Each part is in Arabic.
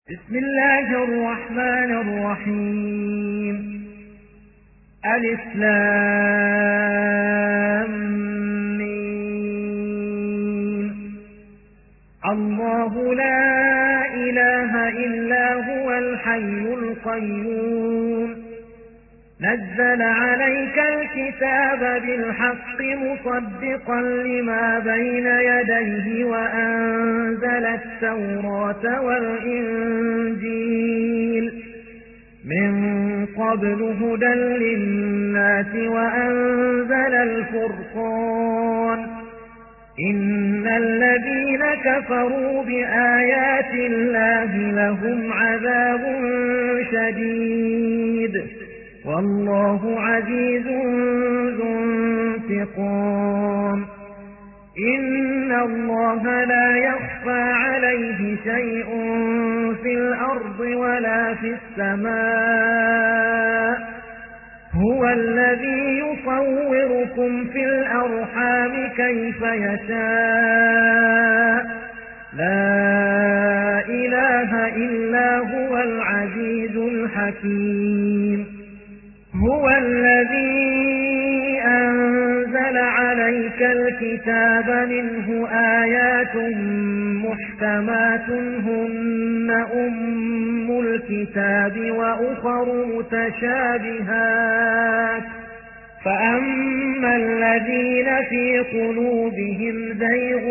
بسم الله الرحمن الرحيم. ألف لام ميم. الله لا إله إلا هو الحي القيوم نزل عليك الكتاب بالحق مصدقا لما بين يديه وأنزل التوراة والإنجيل من قبل هدى للناس وأنزل الفرقان إن الذين كفروا بآيات الله لهم عذاب شديد والله عزيز ذو انتقام. إن الله لا يخفى عليه شيء في الأرض ولا في السماء هو الذي يصوركم في الأرحام كيف يشاء لا إله إلا هو العزيز الحكيم. هو الذي أنزل عليك الكتاب منه آيات محكمات هن أم الكتاب وأخر متشابهات فأما الذين في قلوبهم زيغ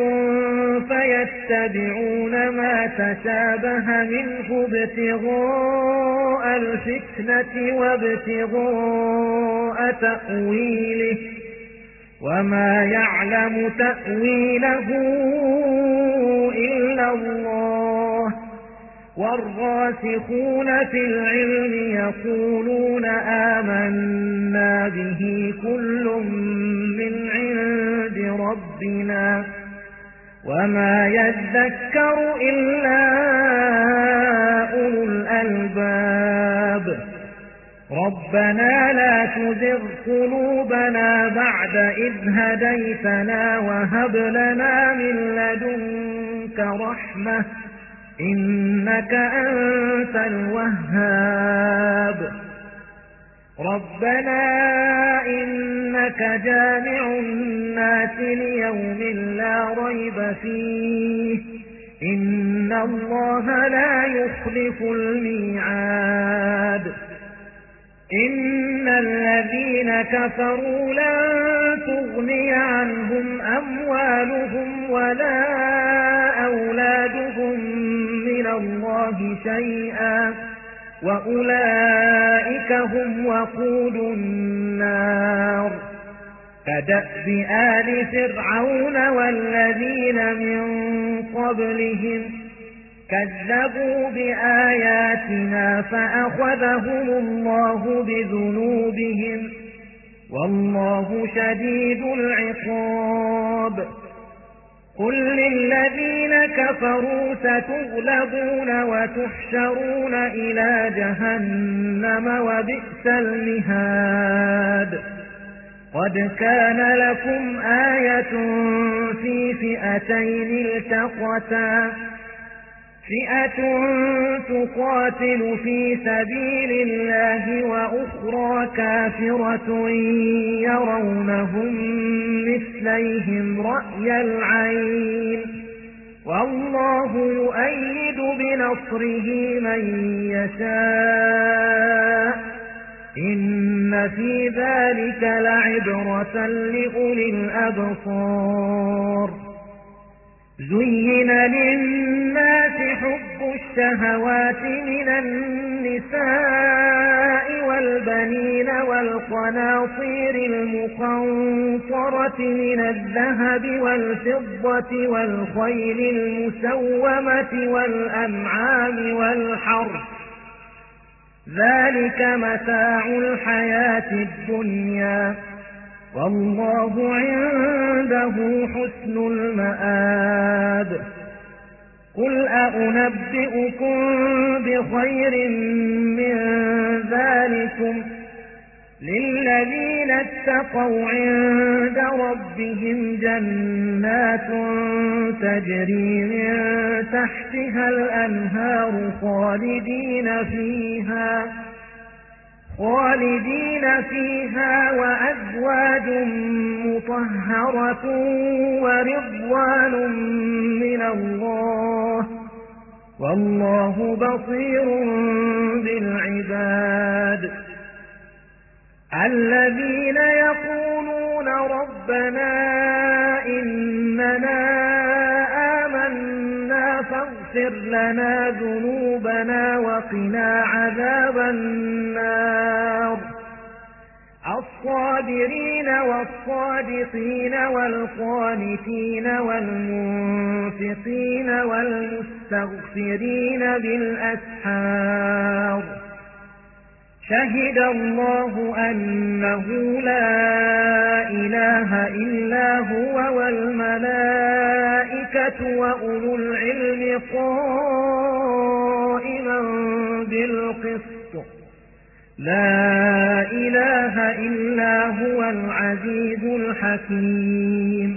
فيتبعون ما تشابه منه ابتغاء الفتنة وابتغاء تأويله وما يعلم تأويله إلا الله والراسخون في العلم يقولون آمنا به كل من عند ربنا وما يذكر إلا أولو الألباب. ربنا لا تزغ قلوبنا بعد إذ هديتنا وهب لنا من لدنك رحمة إنك أنت الوهاب. ربنا إنك جامع الناس ليوم لا ريب فيه إن الله لا يخلف الميعاد. إن الذين كفروا لن تغني عنهم أموالهم ولا أولادهم من الله شيئا وأولئك هم وقود النار كدأب آل فرعون والذين من قبلهم كذبوا بآياتنا فأخذهم الله بذنوبهم والله شديد العقاب. قل للذين كفروا ستغلبون وتحشرون إلى جهنم وبئس المهاد. قد كان لكم آية في فئتين التقتا فئة تقاتل في سبيل الله وأخرى كافرة يرونهم مثليهم رأي العين والله يؤيد بنصره من يشاء إن في ذلك لعبرة لأولي الأبصار. زين للناس حب الشهوات من النساء والبنين والقناطير المقنطرة من الذهب والفضة والخيل المسومة والأنعام والحرث ذلك متاع الحياة الدنيا والله عنده حسن المآب. قل أأنبئكم بخير من ذلكم للذين اتقوا عند ربهم جنات تجري من تحتها الأنهار خالدين فيها وأزواج مطهرة ورضوان من الله والله بصير بالعباد الذين يقولون ربنا إننا آمنا فاغفر لنا ذنوبنا وقنا عذاب النار الصابرين والصادقين والقانتين والمنفقين والمستغفرين بالأسحار شهد الله أنه لا إله إلا هو والملائكة وأولو العلم قائما بالقسط لا إله إلا هو العزيز الحكيم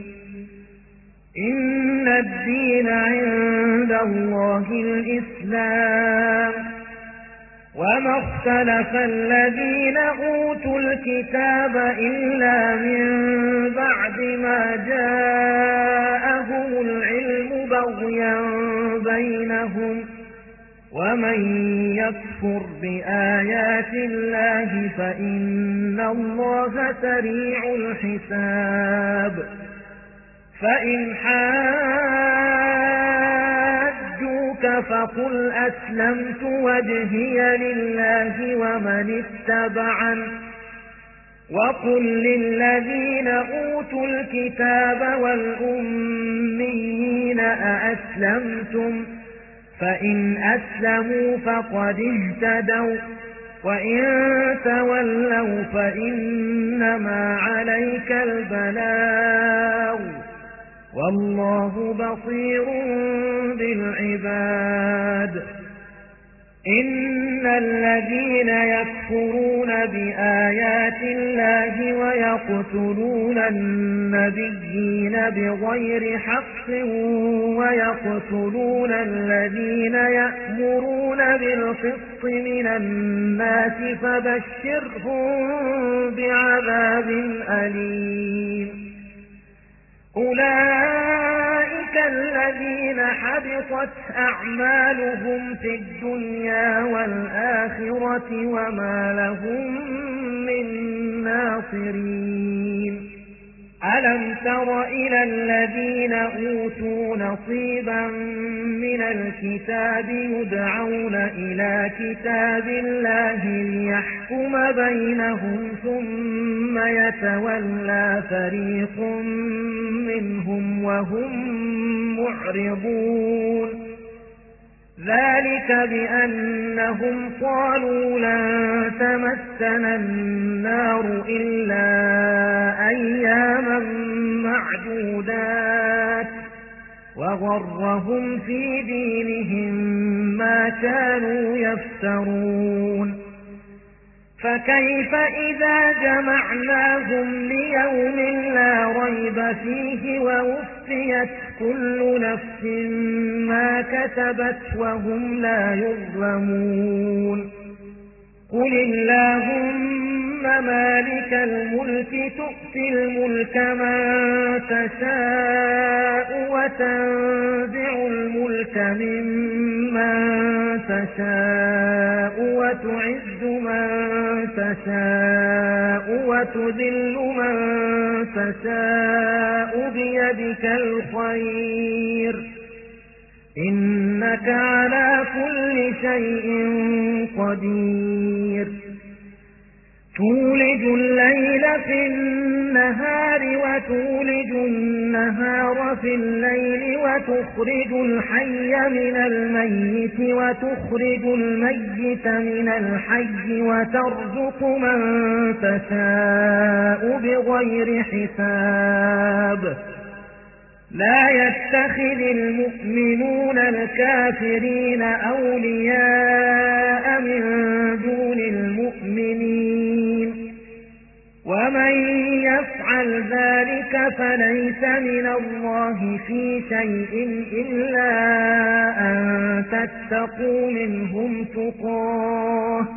إن الدين عند الله الإسلام وما اختلف الذين أوتوا الكتاب إلا من بعد ما جاءهم العلم بغيا بينهم ومن يكفر بآيات الله فإن الله سريع الحساب فإن حاجوك فقل أسلمت وجهي لله ومن اتبعن وقل للذين أوتوا الكتاب والأميين أأسلمتم فإن أسلموا فقد اهتدوا وإن تولوا فإنما عليك البلاغ والله بصير بالعباد إن الذين يكفرون بآيات الله ويقتلون النبيين بغير حق ويقتلون الذين يأمرون بالقسط من الناس فبشرهم بعذاب أليم أولئك الذين حبطت أعمالهم في الدنيا والآخرة وما لهم من ناصرين ألم تر إلى الذين أوتوا نصيبا من الكتاب يدعون إلى كتاب الله ليحكم بينهم ثم يتولى فريق منهم وهم معرضون ذلك بأنهم قالوا لن تمسنا النار إلا أياما معدودات وغرهم في دينهم ما كانوا يفترون فكيف إذا جمعناهم ليوم لا ريب فيه ووفيت كل نفس ما كسبت وهم لا يظلمون قل اللهم مالك الملك تؤتي الملك من تشاء وتنزع الملك ممن تشاء وتعز من تشاء وتذل من تشاء بيدك الخير إنك على كل شيء قدير تولج الليل في النهار وتولج النهار في الليل وتخرج الحي من الميت وتخرج الميت من الحي وترزق من تشاء بغير حساب لا يتخذ المؤمنون الكافرين أولياء من دون المؤمنين ليس من الله في شيء إلا أن تتقوا منهم تقاه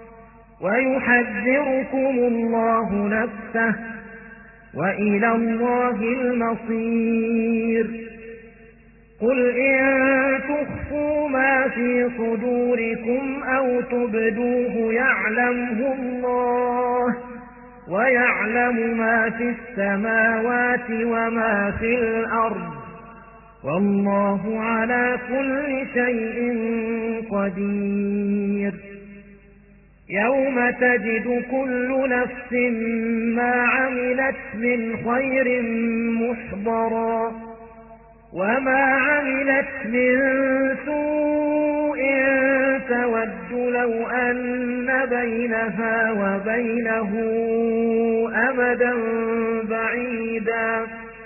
ويحذركم الله نفسه وإلى الله المصير. قل إن تخفوا ما في صدوركم أو تبدوه يعلمه الله ويعلم ما في السماوات وما في الأرض والله على كل شيء قدير. يوم تجد كل نفس ما عملت من خير محضرا وما عملت من سوء تود لو أن بينها وبينه أمدا بعيدا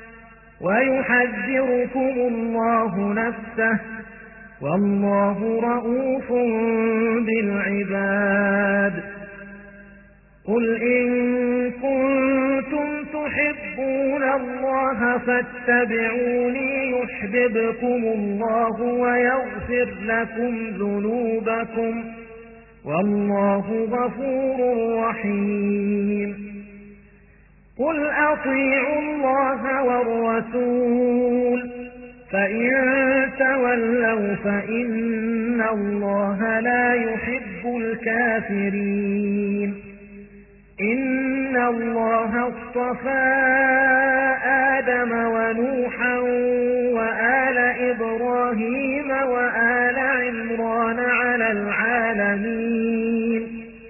ويحذركم الله نفسه والله رؤوف بالعباد. قل إن كنتم تحبون الله فاتبعوني يحببكم الله ويغفر لكم ذنوبكم والله غفور رحيم. قل أطيعوا الله والرسول فإن تولوا فإن الله لا يحب الكافرين. إن الله اصطفى آدم ونوحا وآل إبراهيم وآل عمران على العالمين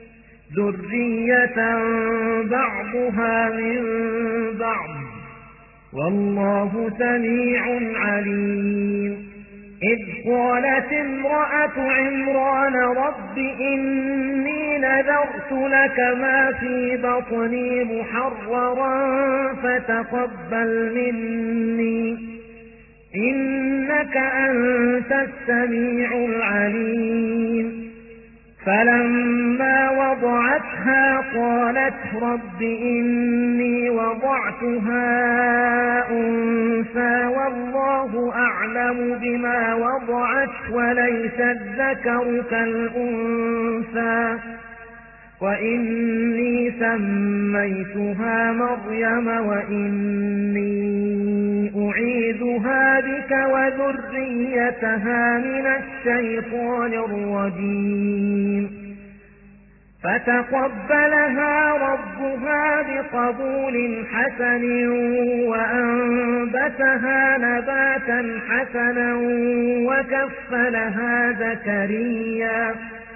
ذرية بعضها من بعض والله سميع عليم. إذ قالت امرأة عمران رب إني نذرت لك ما في بطني محررا فتقبل مني إنك أنت السميع العليم. فلما وضعتها قالت رب إني وضعتها أنثى والله أعلم بما وضعت وليس الذكر كالأنثى وإني سميتها مريم وإني أعيذها بك وذريتها من الشيطان الرجيم. فتقبلها ربها بقبول حسن وأنبتها نباتا حسنا وكفلها زكريا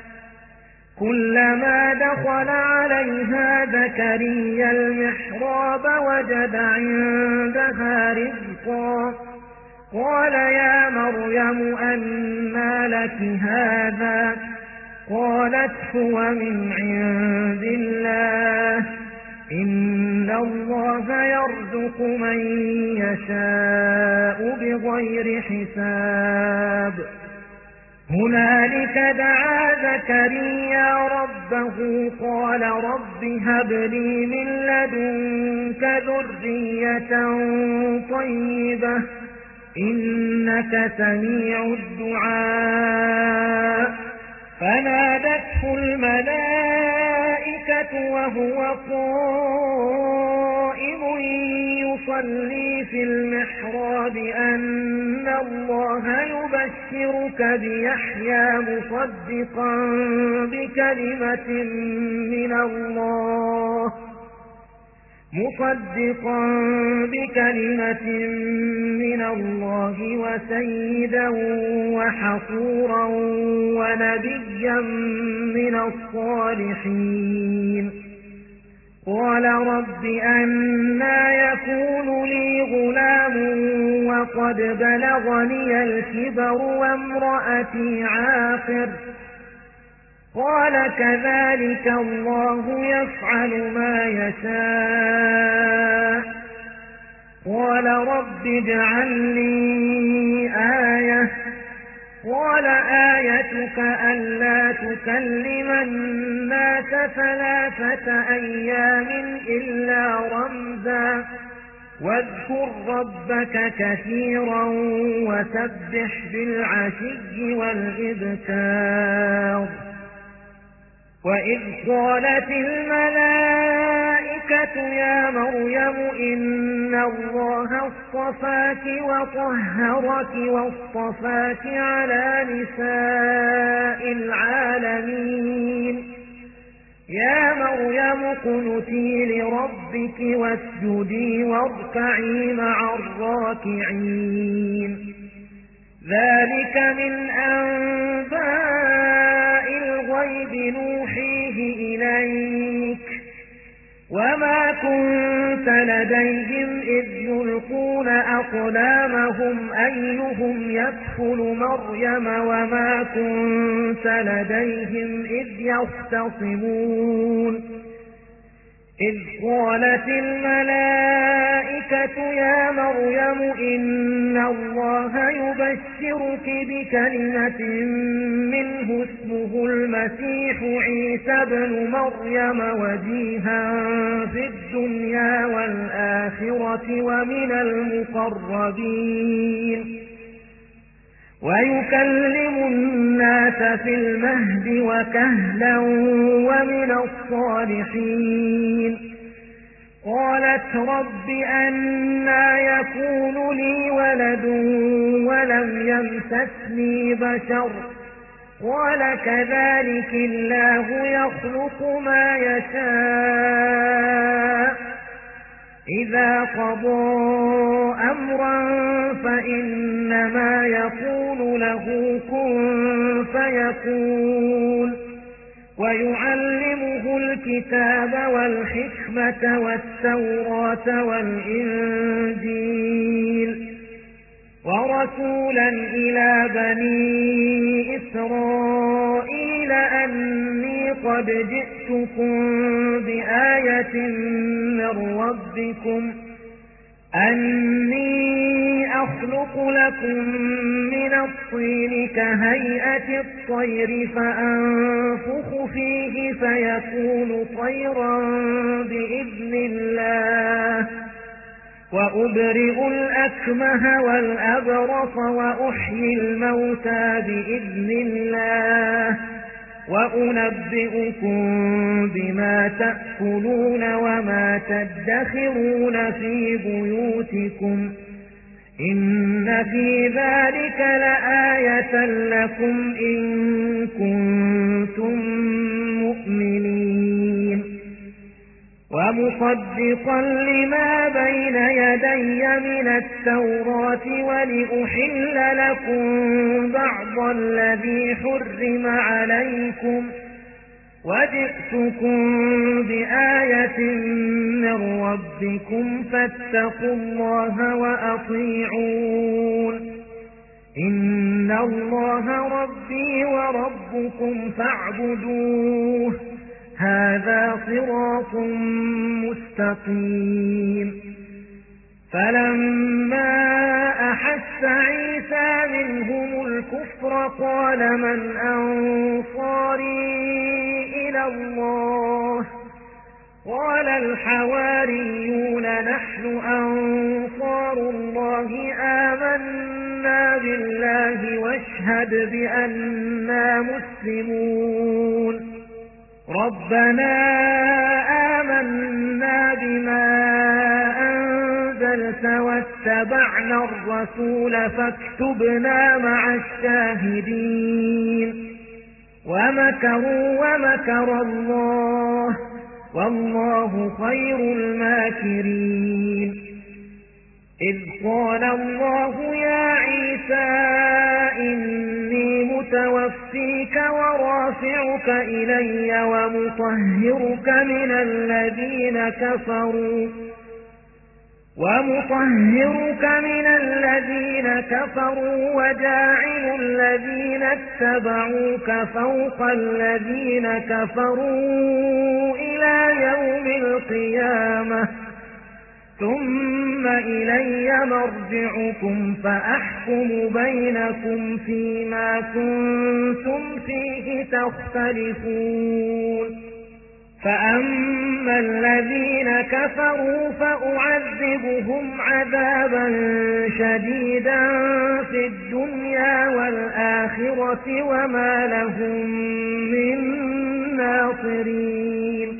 كلما دخل عليها زكريا المحراب وجد عندها رزقا قال يا مريم أنى لك هذا قالت هو من عند الله إن الله يرزق من يشاء بغير حساب. هنالك دعا زكريا ربه قال رب هب لي من لدنك ذرية طيبة إنك سميع الدعاء. فنادته الملائكة وهو قائم يصلي في المحراب أن الله يبشرك بيحيى مصدقا بكلمة من الله وسيدا وحصورا ونبيا من الصالحين. قال رب أنى يكون لي غلام وقد بلغني الكبر وامرأتي عاقر قال كذلك الله يفعل ما يشاء. قال رب اجعل لي آية قال آيتك ألا تكلم الناس 3 أيام إلا رمزا واذكر ربك كثيرا وسبح بالعشي والإبكار. وإذ قالت الملائكة يا مريم إن الله اصطفاك وطهرك واصطفاك على نساء العالمين يا مريم اقنتي لربك واسجدي واركعي مع الراكعين. ذلك من أنباء الغيب نوحيه إليك وما كنت لديهم إذ يلقون أقلامهم أيهم يكفل مريم وما كنت لديهم إذ يختصمون. إذ قالت الملائكة يا مريم إن الله يبشرك بكلمة منه اسمه المسيح عيسى ابن مريم وجيها في الدنيا والآخرة ومن المقربين ويكلم الناس في المهد وكهلا ومن الصالحين. قالت رب أنى يكون لي ولد ولم يمسسني بشر قال كذلك الله يخلق ما يشاء إذا قضى أمرا فإنما يقول له كن فيكون. ويعلمه الكتاب والحكمة والتوراة والإنجيل ورسولا إلى بني إسرائيل أني قد جئتكم بآية من ربكم أني أخلق لكم من الطين كهيئة الطير فأنفخ فيه فيكون طيرا بإذن الله وأبرئ الأكمه والأبرص وأحيي الموتى بإذن الله وأنبئكم بما تأكلون وما تدخرون في بيوتكم إن في ذلك لآية لكم إن كنتم مؤمنين. ومصدقا لما بين يدي من التوراة ولأحل لكم بعض الذي حرم عليكم وجئتكم بآية من ربكم فاتقوا الله وأطيعون. إن الله ربي وربكم فاعبدوه هذا صراط مستقيم. فلما أحس عيسى منهم الكفر قال من أنصاري إلى الله قال الحواريون نحن أنصار الله آمنا بالله واشهد بأننا مسلمون. ربنا آمنا بما أنزلت واتبعنا الرسول فاكتبنا مع الشاهدين. ومكروا ومكر الله والله خير الماكرين. إذ قال الله يا عيسى إني متوفيك ورافعك إلي ومطهرك من الذين كفروا وجاعل الذين اتبعوك فوق الذين كفروا إلى يوم القيامة ثم إلي مرجعكم فأحكم بينكم فيما كنتم فيه تختلفون. فأما الذين كفروا فأعذبهم عذابا شديدا في الدنيا والآخرة وما لهم من ناصرين.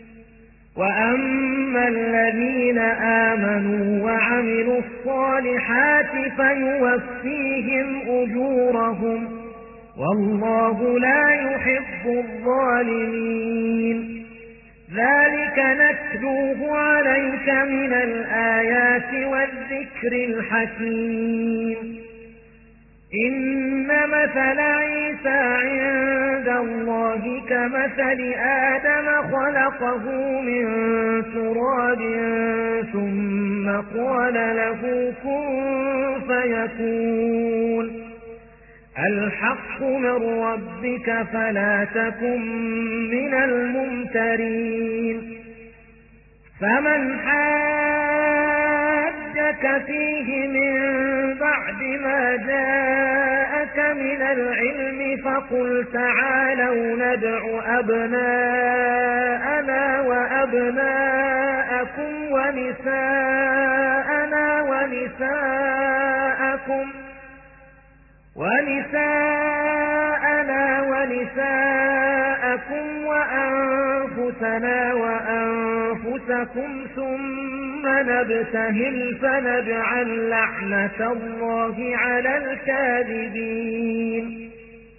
وأما الذين آمنوا وعملوا الصالحات فيوفيهم أجورهم والله لا يحب الظالمين. ذلك نتلوه عليك من الآيات والذكر الحكيم. إن مثل عيسى عند الله كمثل آدم خلقه من تراب ثم قال له كن فيكون. الحق من ربك فلا تكن من الممترين. فمن حاجك فيه من بعد ما جاءك من العلم فقل تعالوا ندع أبناءنا وأبناءكم ونساءنا ونساءكم وأنفسنا وأنفسكم ثم نبتهل فنجعل لعنة الله على الكاذبين.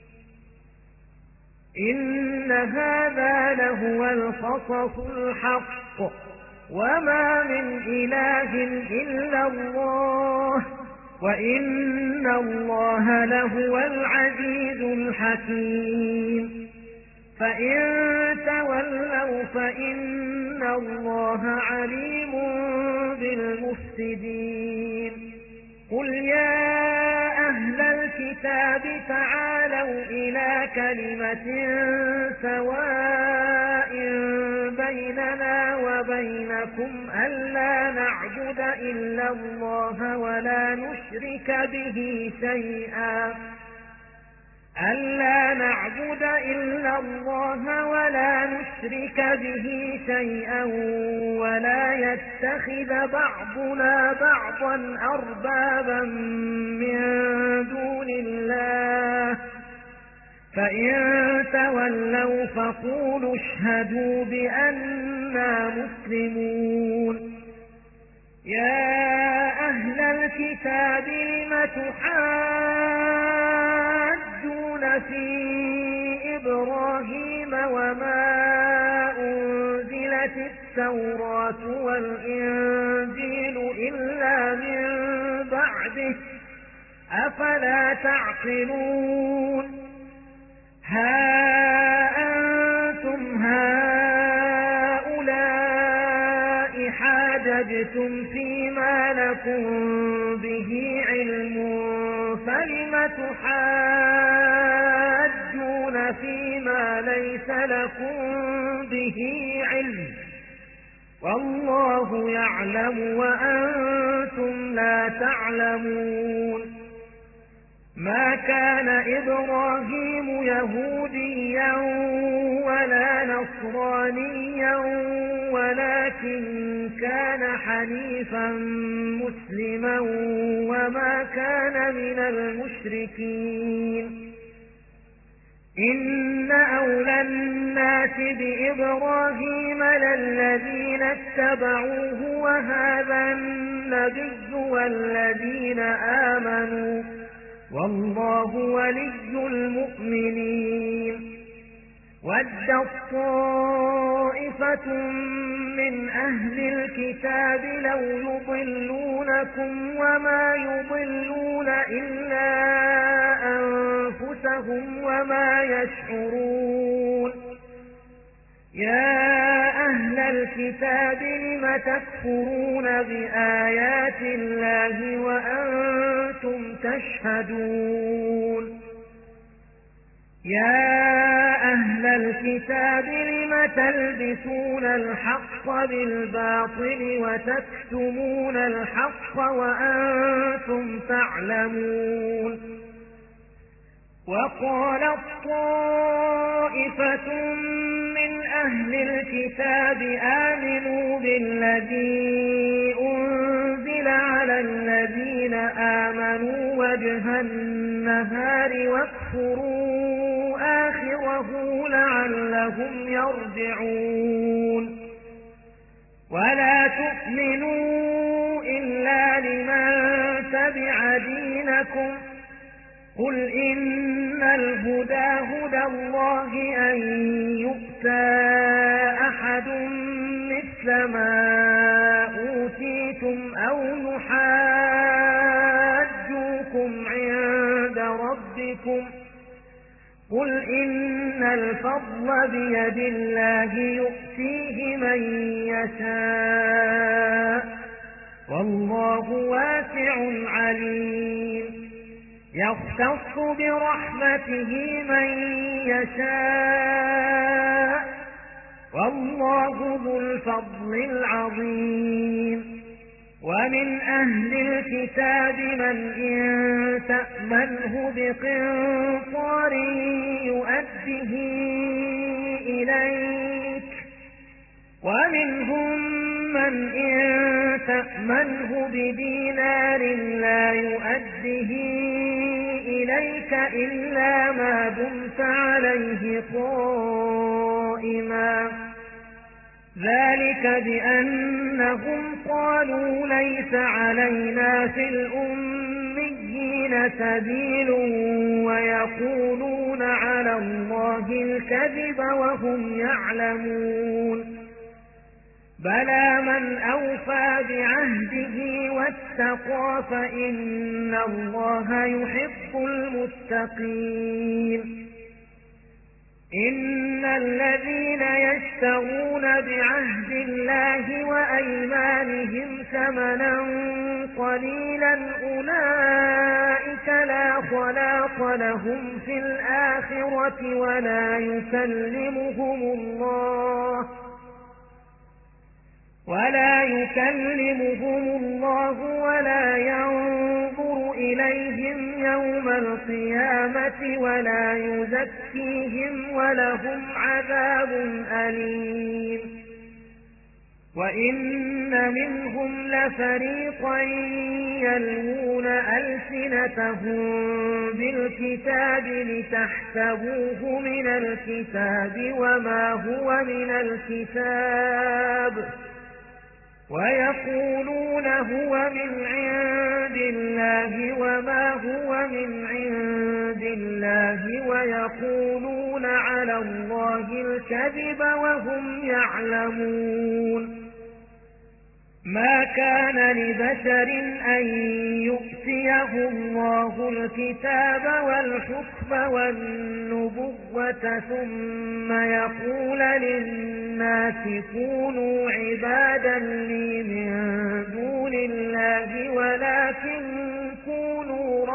إن هذا لهو القصص الحق وما من إله إلا الله وإن الله لهو العزيز الحكيم. فإن تولوا فإن الله عليم بالمفسدين. قل يا أهل الكتاب تعالوا إلى كلمة سواء بيننا وبينكم ألا نعبد إلا الله ولا نشرك به شيئا ولا يتخذ بعضنا بعضا أربابا من دون الله. فإن تولوا فقولوا اشهدوا بأننا مسلمون. يا أهل الكتاب لم تحاجون في إبراهيم وما أنزلت التوراة والإنجيل إلا من بعده أفلا تعقلون. ها أنتم هؤلاء حاججتم فيما لكم به علم فلم تحاجون فيما ليس لكم به علم والله يعلم وأنتم لا تعلمون. ما كان إبراهيم يهوديا ولا نصرانيا ولكن كان حنيفا مسلما وما كان من المشركين. إن أولى الناس بإبراهيم للذين اتبعوه وهذا النبي والذين آمنوا والله ولي المؤمنين. ودت طائفة من أهل الكتاب لو يضلونكم وما يضلون إلا أنفسهم وما يشعرون. يا أهل الكتاب لم تكفرون بآيات الله وأنتم تشهدون. يا أهل الكتاب لم تلبسون الحق بالباطل وتكتمون الحق وأنتم تعلمون. وقالت طائفة من أهل الكتاب آمنوا بالذي أنزل على الذين آمنوا وجه النهار واكفروا آخره لعلهم يرجعون ولا تؤمنوا إلا لمن تبع دينكم قل إن الهدى هدى الله أن يؤتى أحد مثل ما أوتيتم أو يحاجوكم عند ربكم قل إن الفضل بيد الله يؤتيه من يشاء والله واسع عليم يختص برحمته من يشاء والله ذو الفضل العظيم ومن أهل الكتاب من إن تأمنه بقنطار يؤده إليك ومنهم من إن تأمنه بدينار لا يؤده إليك إلا ما دمت عليه قائما ذلك بأنهم قالوا ليس علينا في الأميين سبيل ويقولون على الله الكذب وهم يعلمون بلى من أوفى بعهده واتقى فإن الله يحب المتقين إن الذين يشترون بعهد الله وأيمانهم ثمنا قليلا أولئك لا خلاق لهم في الآخرة ولا يكلمهم الله ولا ينظر إليهم يوم القيامة ولا يزكيهم ولهم عذاب أليم وإن منهم لفريقا يلوون ألسنتهم بالكتاب لتحسبوه من الكتاب وما هو من الكتاب ويقولون هو من عند الله وما هو من عند الله ويقولون على الله الكذب وهم يعلمون ما كان لبشر أن يؤتيه الله الكتاب والحكم والنبوة ثم يقول للناس كونوا عبادا لي من دون الله ولكن كونوا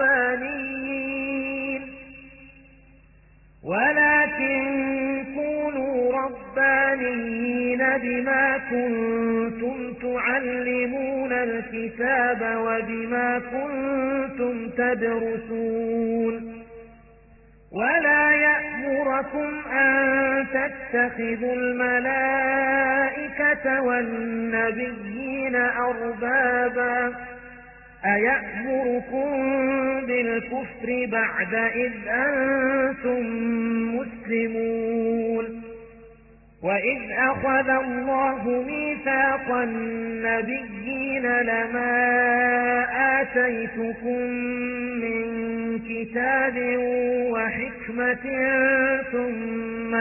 ربانيين بما كنتم تعلمون الكتاب وبما كنتم تدرسون ولا يأمركم أن تتخذوا الملائكة والنبيين أربابا أيأمركم بالكفر بعد إذ أنتم مسلمون وإذ أخذ الله ميثاق النبيين لما آتيتكم من كتاب وحكمة ثم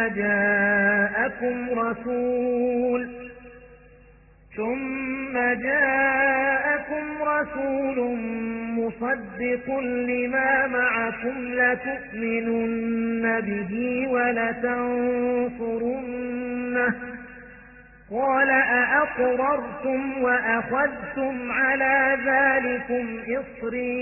جاءكم رسول مصدق لما معكم لتؤمنن به ولتنصرنه قال أأقررتم وأخذتم على ذلكم إصري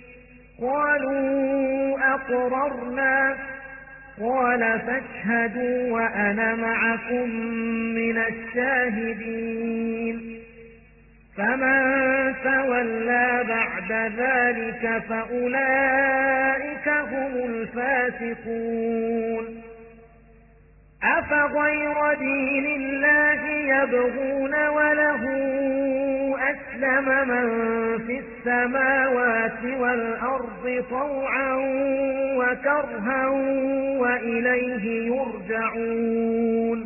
قالوا أقررنا قال فاشهدوا وأنا معكم من الشاهدين فمن تولى بعد ذلك فأولئك هم الفاسقون أفغير دين الله يبغون وله أسلم من في السماوات والأرض طوعا وكرها وإليه يرجعون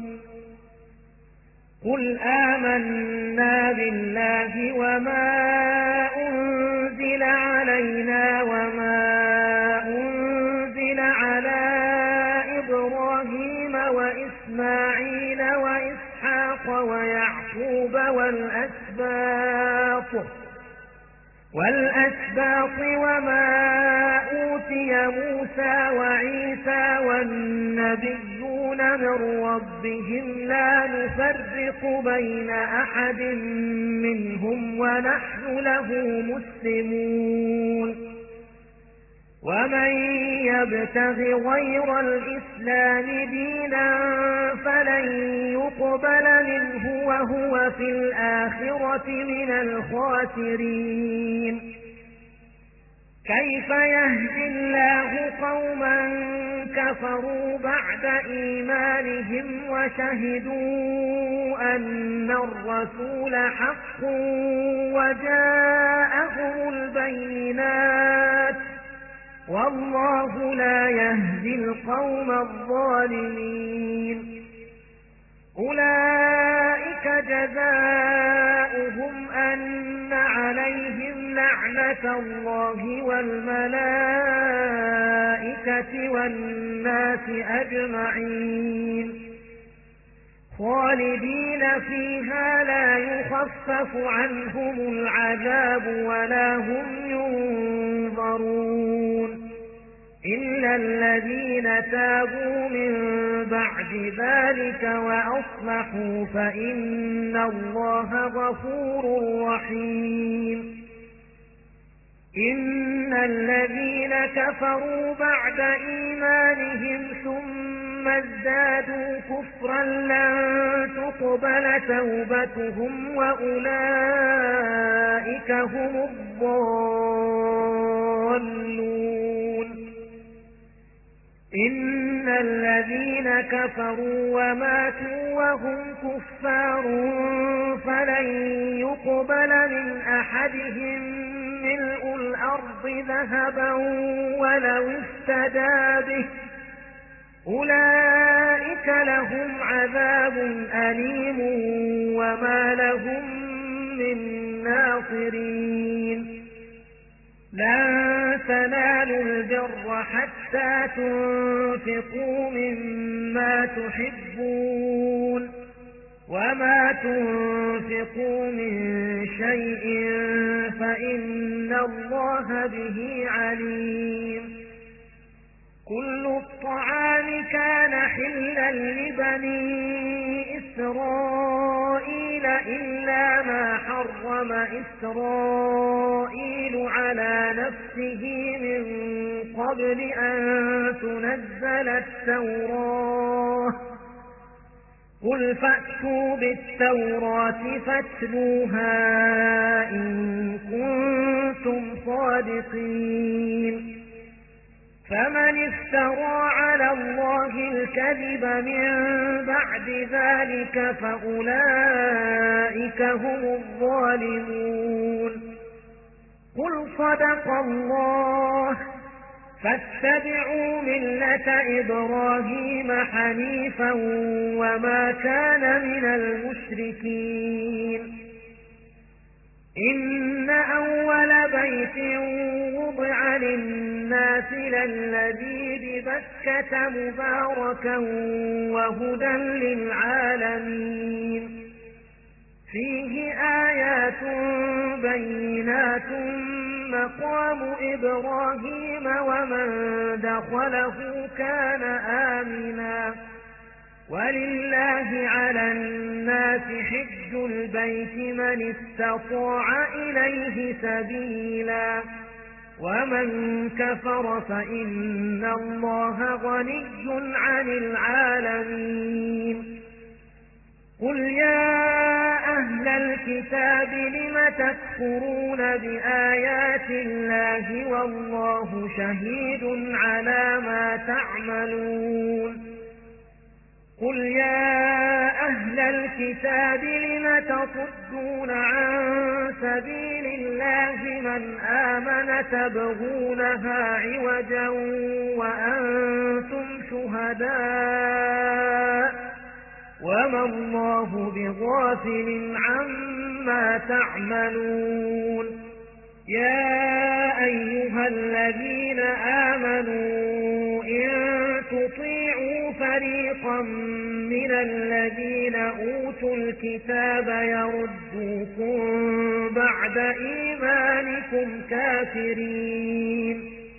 قل آمنا بالله وما أنزل علينا وما أنزل على إبراهيم وإسماعيل وإسحاق ويعقوب والأسباط وما أوتي موسى وعيسى والنبيون من ربهم لا نفرق بين أحد منهم ونحن له مسلمون ومن يبتغ غير الإسلام دينا فلن يقبل منه وهو في الآخرة من الخاسرين كيف يهدي الله قوما كفروا بعد إيمانهم وشهدوا أن الرسول حق وجاءهم البينات والله لا يهدي القوم الظالمين أولئك جزاؤهم أن عليهم لعنة الله والملائكة والناس أجمعين خالدين فيها لا يخفف عنهم العذاب ولا هم ينظرون إلا الذين تابوا من بعد ذلك وأصلحوا فإن الله غفور رحيم إن الذين كفروا بعد إيمانهم ثم ازدادوا كفرا لن تقبل توبتهم وأولئك هم الضالون إن الذين كفروا وماتوا وهم كفار فلن يقبل من أحدهم ملء الأرض ذهبا ولو افتدى به أولئك لهم عذاب أليم وما لهم من ناصرين لن تنالوا البر حتى تنفقوا مما تحبون وما تنفقوا من شيء فإن الله به عليم كل الطعام كان حلا لبني إسرائيل إلا ما حرم إسرائيل على نفسه من قبل أن تنزل التوراة قل فأتوا بالتوراة فاتلوها إن كنتم صادقين فمن افترى على الله الكذب من بعد ذلك فأولئك هم الظالمون قل صدق الله فاتبعوا ملة إبراهيم حنيفا وما كان من المشركين إن أول بيت وضع للناس للذي ببكة مباركا وهدى للعالمين فيه آيات بينات مقام إبراهيم ومن دخله كان آمنا ولله على الناس حج البيت من استطاع إليه سبيلا ومن كفر فإن الله غني عن العالمين قل يا أهل الكتاب لم تكفرون بآيات الله والله شهيد على ما تعملون قل يا الكتاب لم تصدون عن سبيل الله من آمن تبغونها عوجا وأنتم شهداء وما الله بغافل عما تعملون يا أيها الذين آمنوا إن تطيعوا فريقا من الذين أوتوا الكتاب يردوكم بعد إيمانكم كافرين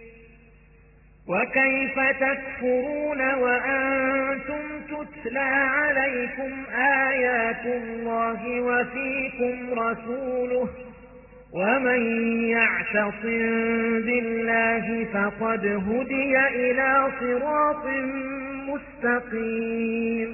وكيف تكفرون وأنتم تتلى عليكم آيات الله وفيكم رسوله ومن يعتصم بالله فقد هدي إلى صراط مستقيم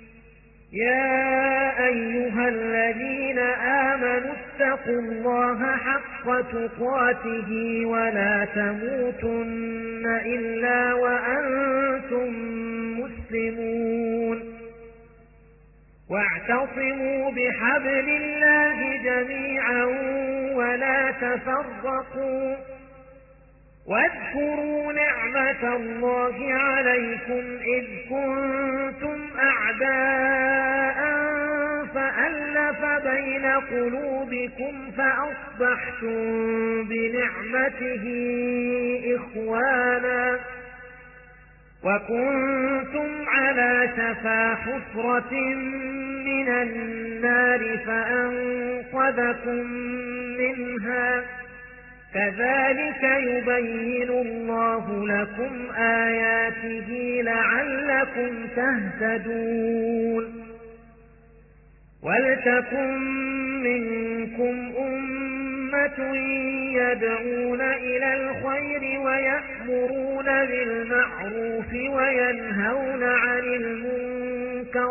يا أيها الذين آمنوا اتقوا الله حق تقاته ولا تموتن إلا وأنتم مسلمون واعتصموا بحبل الله جميعا ولا تفرقوا واذكروا نعمة الله عليكم إذ كنتم أعداء فألف بين قلوبكم فأصبحتم بنعمته إخوانا وكنتم على شفا حفرة من النار فأنقذكم منها كذلك يبين الله لكم آياته لعلكم تهتدون ولتكن منكم أمة يدعون إلى الخير ويأمرون بالمعروف وينهون عن المنكر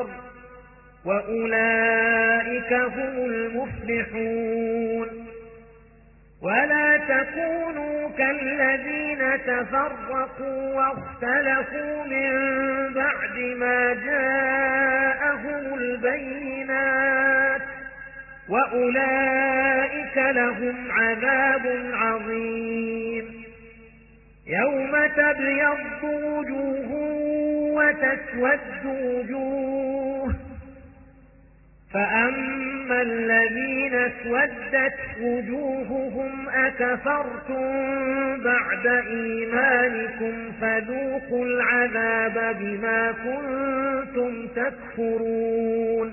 وأولئك هم المفلحون ولا تكونوا كالذين تفرقوا واختلفوا من بعد ما جاءهم البينات وأولئك لهم عذاب عظيم يوم تبيض وجوه وتسود وجوه فأما الذين اسودت وجوههم أكفرتم بعد إيمانكم فذوقوا العذاب بما كنتم تكفرون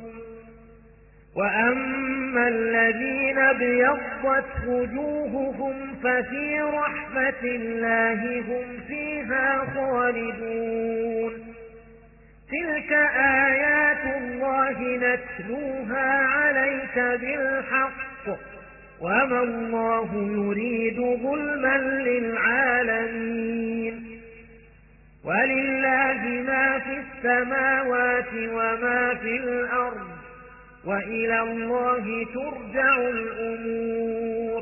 وأما الذين ابيضت وجوههم ففي رحمة الله هم فيها خالدون تلك آيات الله نتلوها عليك بالحق وما الله يريد ظلما للعالمين ولله ما في السماوات وما في الأرض وإلى الله ترجع الأمور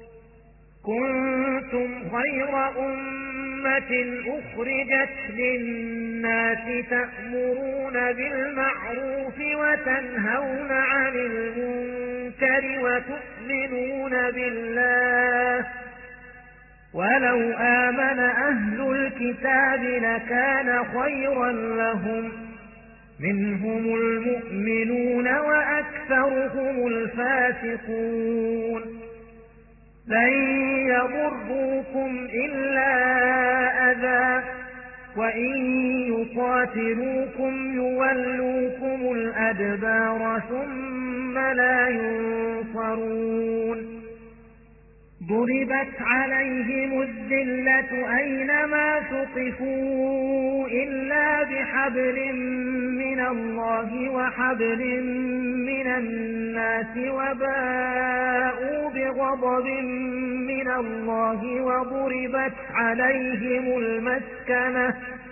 كنتم خير أمة أخرجت للناس تأمرون بالمعروف وتنهون عن المنكر وتؤمنون بالله ولو آمن أهل الكتاب لكان خيرا لهم منهم المؤمنون وأكثرهم الفاسقون لن يضروكم إلا أذى وإن يقاتلوكم يولوكم الأدبار ثم لا ينصرون ضربت عليهم الذلة أينما ثقفوا إلا بحبل من الله وحبل من الناس وباءوا بغضب من الله وضربت عليهم المسكنة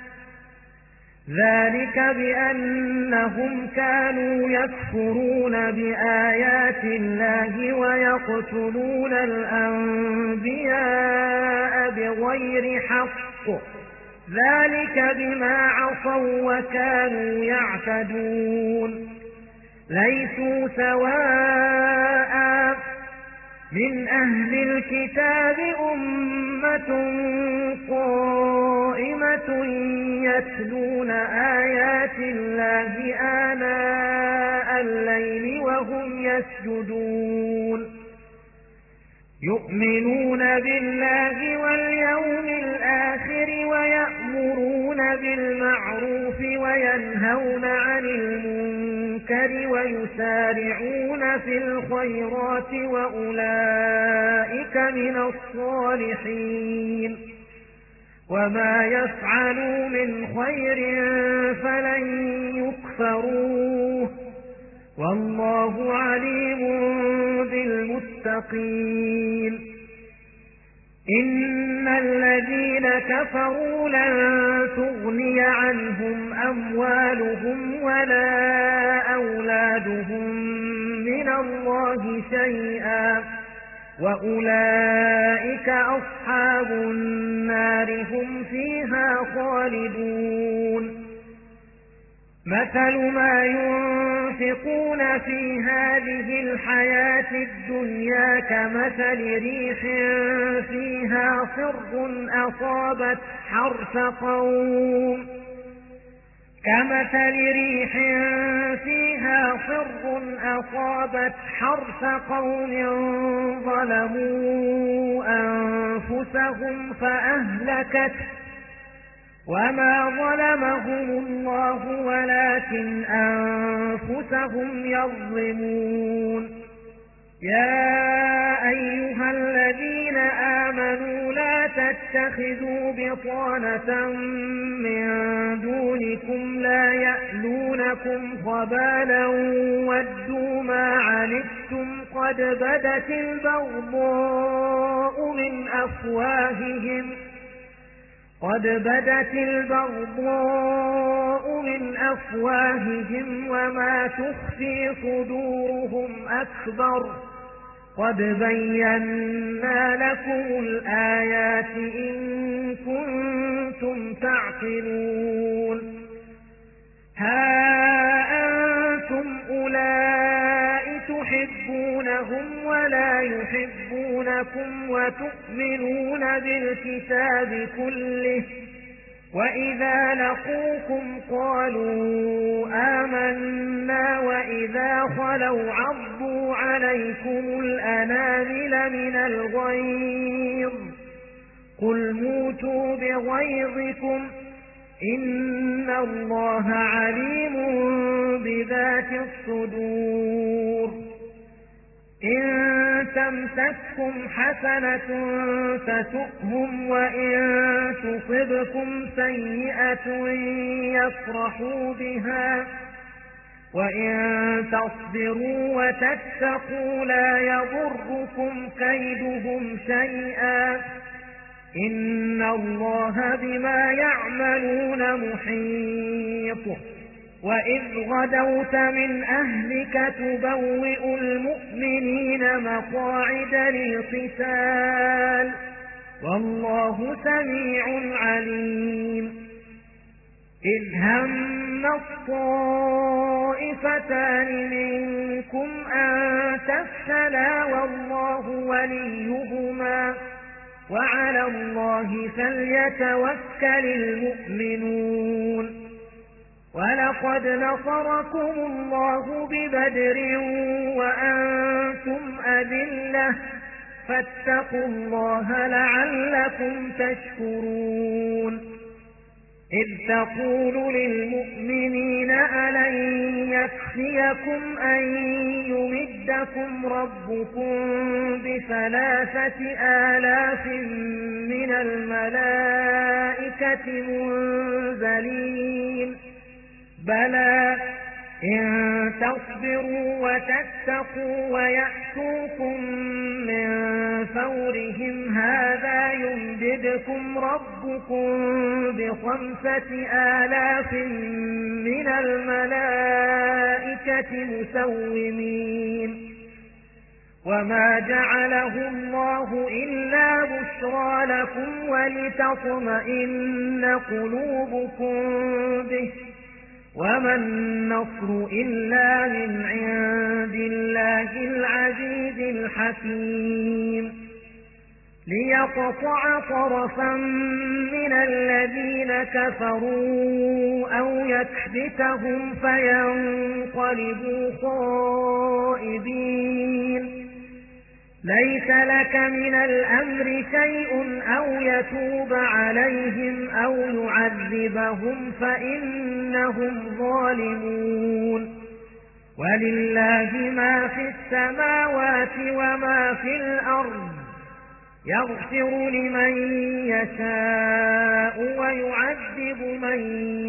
ذلك بأنهم كانوا يكفرون بآيات الله ويقتلون الأنبياء بغير حق ذلك بما عصوا وكانوا يعتدون ليسوا سواء من أهل الكتاب أمة قائمة يتلون آيات الله آناء الليل وهم يسجدون يؤمنون بالله واليوم الآخر ويأمرون بالمعروف وينهون عن المنكر ويسارعون في الخيرات وأولئك من الصالحين وما يفعلوا من خير فلن يكفروه والله عليم بالمتقين إن الذين كفروا لن تغني عنهم أموالهم ولا أولادهم من الله شيئا وأولئك أصحاب النار هم فيها خالدون مثل ما ينفقون في هذه الحياة الدنيا كمثل ريح فيها صر أصابت حرث قوم ظلموا أنفسهم فأهلكته وما ظلمهم الله ولكن أنفسهم يظلمون يا أيها الذين آمنوا لا تتخذوا بطانة من دونكم لا يألونكم خبالا ودوا ما عنتم قد بدت البغضاء من أفواههم وما تخفي صدورهم أكبر قد بينا لكم الآيات إن كنتم تعقلون ها أنتم أولئك تحبونهم ولا يحبونكم وتؤمنون بالكتاب كله وإذا لقوكم قالوا آمنا وإذا خلوا عضوا عليكم الأنامل من الغيظ قل موتوا بغيظكم إن الله عليم بذات الصدور إن تمسككم حسنة تسؤهم وإن تصبكم سيئة يفرحوا بها وإن تصبروا وتتقوا لا يضركم كيدهم شيئا إن الله بما يعملون محيط وإذ غدوت من أهلك تبوئ المؤمنين مقاعد للقتال والله سميع عليم إذ هم الطائفتان منكم أن تفشلا والله وليهما وعلى الله فليتوكل المؤمنون ولقد نصركم الله ببدر وأنتم أذلة فاتقوا الله لعلكم تشكرون إذ تقول للمؤمنين ألن يكفيكم أن يمدكم ربكم ب3,000 من الملائكة منزلين بلى إن تصبروا وتتقوا ويأتوكم من فورهم هذا يمددكم ربكم ب5,000 من الملائكة مسومين وما جعله الله إلا بشرى لكم ولتطمئن قلوبكم به وما النصر إلا من عند الله العزيز الحكيم ليقطع طرفا من الذين كفروا أو يكبتهم فينقلبوا خائبين ليس لك من الأمر شيء أو يتوب عليهم أو يعذبهم فإنهم ظالمون ولله ما في السماوات وما في الأرض يغفر لمن يشاء ويعذب من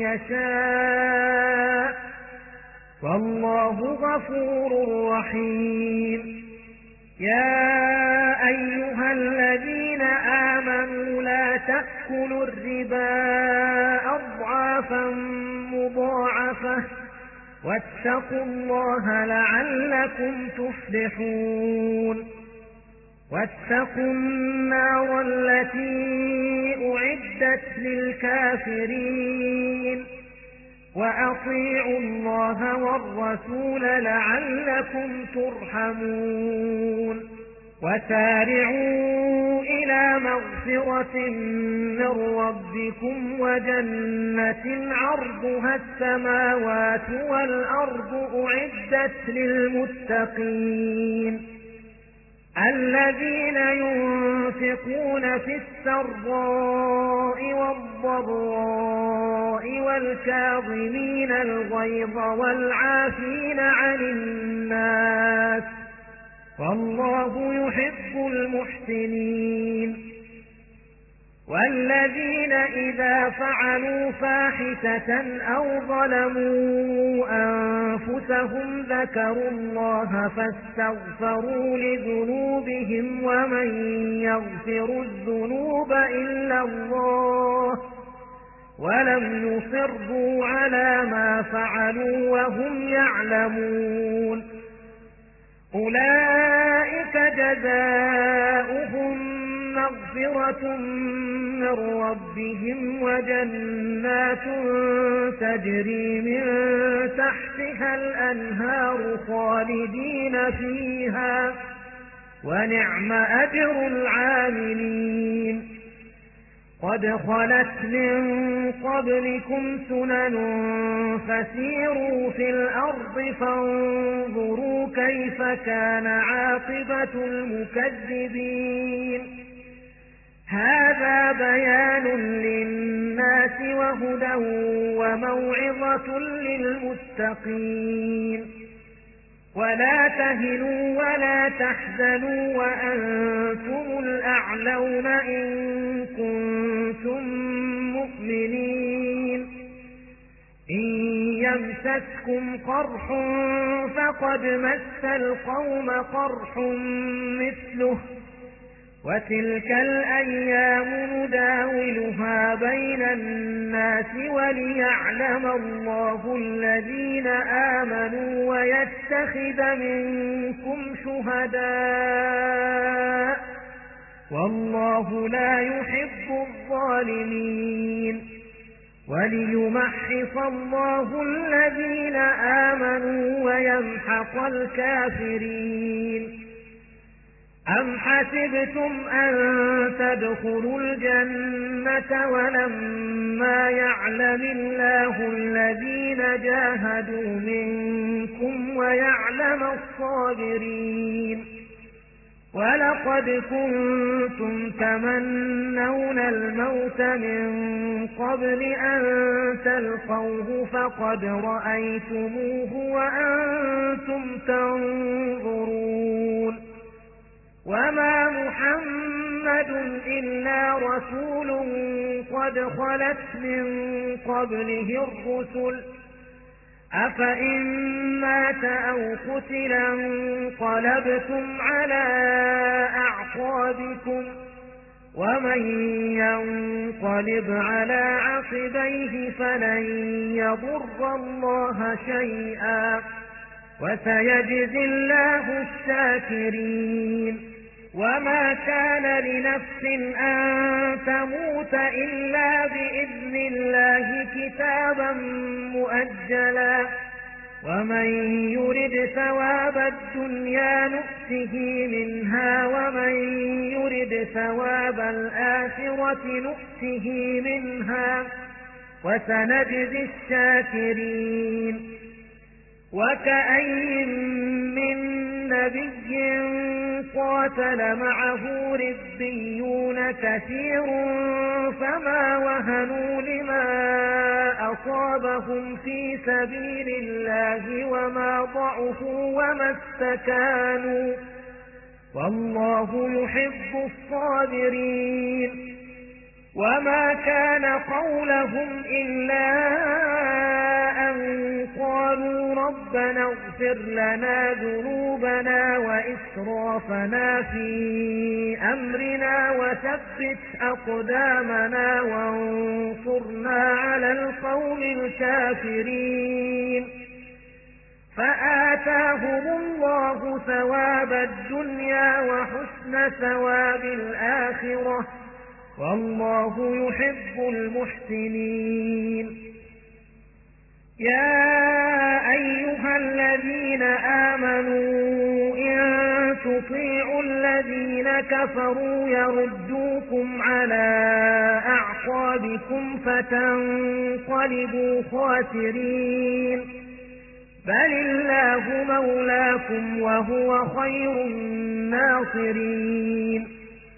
يشاء والله غفور رحيم يا أيها الذين آمنوا لا تأكلوا الربا أضعافا مضاعفة واتقوا الله لعلكم تفلحون واتقوا النار التي أعدت للكافرين وأطيعوا الله والرسول لعلكم ترحمون وسارعوا إلى مغفرة من ربكم وجنة عرضها السماوات والأرض أعدت للمتقين الذين ينفقون في السراء والضراء والكاظمين الغيظ والعافين عن الناس والله يحب المحسنين والذين إذا فعلوا فاحشة أو ظلموا أنفسهم ذكروا الله فاستغفروا لذنوبهم ومن يغفر الذنوب إلا الله ولم يصروا على ما فعلوا وهم يعلمون أولئك جزاؤهم مغفرة من ربهم وجنات تجري من تحتها الأنهار خالدين فيها ونعم أجر العاملين قد خلت من قبلكم سنن فسيروا في الأرض فانظروا كيف كان عاقبة المكذبين هذا بيان للناس وهدى وموعظة للمتقين ولا تهنوا ولا تحزنوا وأنتم الأعلون إن كنتم مؤمنين إن يمسسكم قرح فقد مس القوم قرح مثله وتلك الأيام نداولها بين الناس وليعلم الله الذين آمنوا ويتخذ منكم شهداء والله لا يحب الظالمين وليمحص الله الذين آمنوا ويمحق الكافرين أم حسبتم أن تدخلوا الجنة ولما يعلم الله الذين جاهدوا منكم ويعلم الصابرين ولقد كنتم تمنون الموت من قبل أن تلقوه فقد رأيتموه وأنتم تنظرون وما محمد إلا رسول قد خلت من قبله الرسل أفإن مات أو قتل انقلبتم على أعقابكم ومن ينقلب على عقبيه فلن يضر الله شيئا وسيجزي الله الشاكرين وما كان لنفس أن تموت إلا بإذن الله كتابا مؤجلا ومن يرد ثواب الدنيا نؤته منها ومن يرد ثواب الآخرة نؤته منها وسنجزي الشاكرين وكأي من نبي قاتل معه ربيون كثير فما وهنوا لما أصابهم في سبيل الله وما ضعفوا وما استكانوا والله يحب الصابرين وما كان قولهم إلا أن قالوا ربنا اغفر لنا ذنوبنا وإسرافنا في أمرنا وثبت أقدامنا وانصرنا على القوم الكافرين فآتاهم الله ثواب الدنيا وحسن ثواب الآخرة والله يحب المحسنين يا أيها الذين آمنوا إن تطيعوا الذين كفروا يردوكم على أعقابكم فتنقلبوا خاسرين بل الله مولاكم وهو خير الناصرين